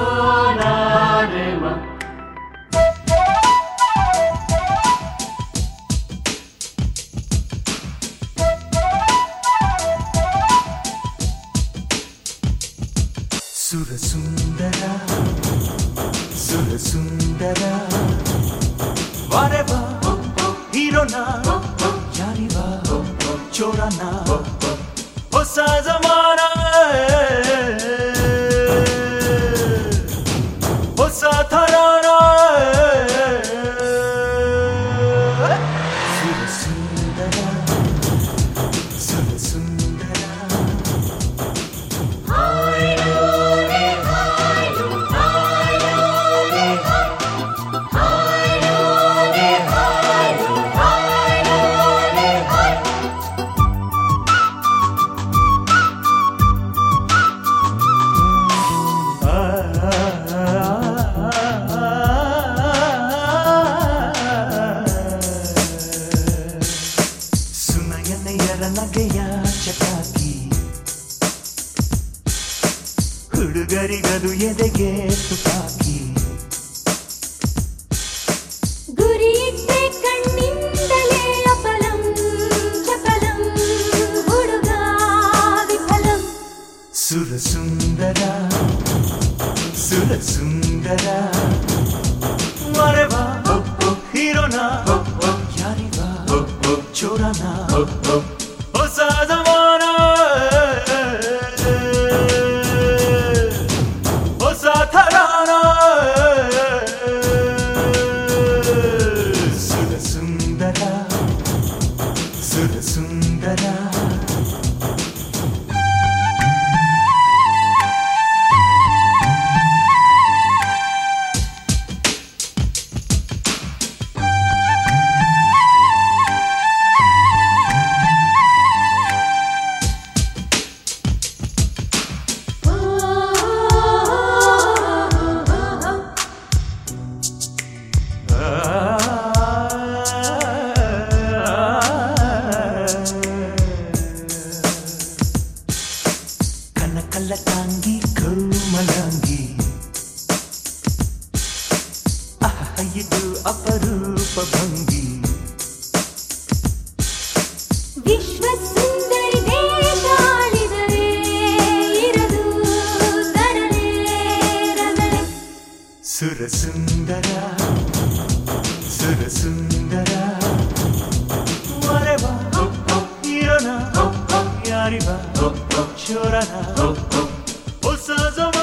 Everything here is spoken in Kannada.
ಸುರಸುಂದರ ಸುರಸುಂದರ ವಾರೆವಾ ಹೀರೋನ ಯಾರಿವಾ ಚೋರನ ಹೊಸ ಜಮಾನ ಹೊಸ ಥರಾನ ಸುರಸುಂದರ ಸುರಸುಂದರ ನಗೆಯ ಚಟಾಕಿ ಹುಡುಗರಿಗದು ಎದೆಗೆ ತುಪಾಕಿ ಗುರಿಯಿಟ್ಟೆ ಕಣ್ಣಿಂದಲೇ ಅಪಲಂ ಚಪಲಂ ಹುಡುಗ ವಿಫಲಂ ಸುರಸುಂದರ ಸುರಸುಂದರ ಮರೆವಾ ಹೀರೋನ ಯಾರಿವಾ ಚೋರನ ಹೊಸ ಜಮಾನ ಹೊಸ ಥರಾನ ಸುರಸುಂದರ ಸುರಸುಂದರ ಕಲ್ಲಟಾಂಗಿ ಕೌಮಲಾಂಗಿ ಇದು ಅಪರೂಪ ಭಂಗಿ ವಿಶ್ವ ಸುಂದರಿ ದೇಶಾಳಿದರೆ ಇರದು ತರಲೇ ರಗಳೆ ಸುರಸುಂದರ ಸುರಸುಂದರ ಮರೆವಾ ಹೀರೋನ ಯಾರಿವಾ ಚೋರನ ಹೊಸ ಜಮಾನ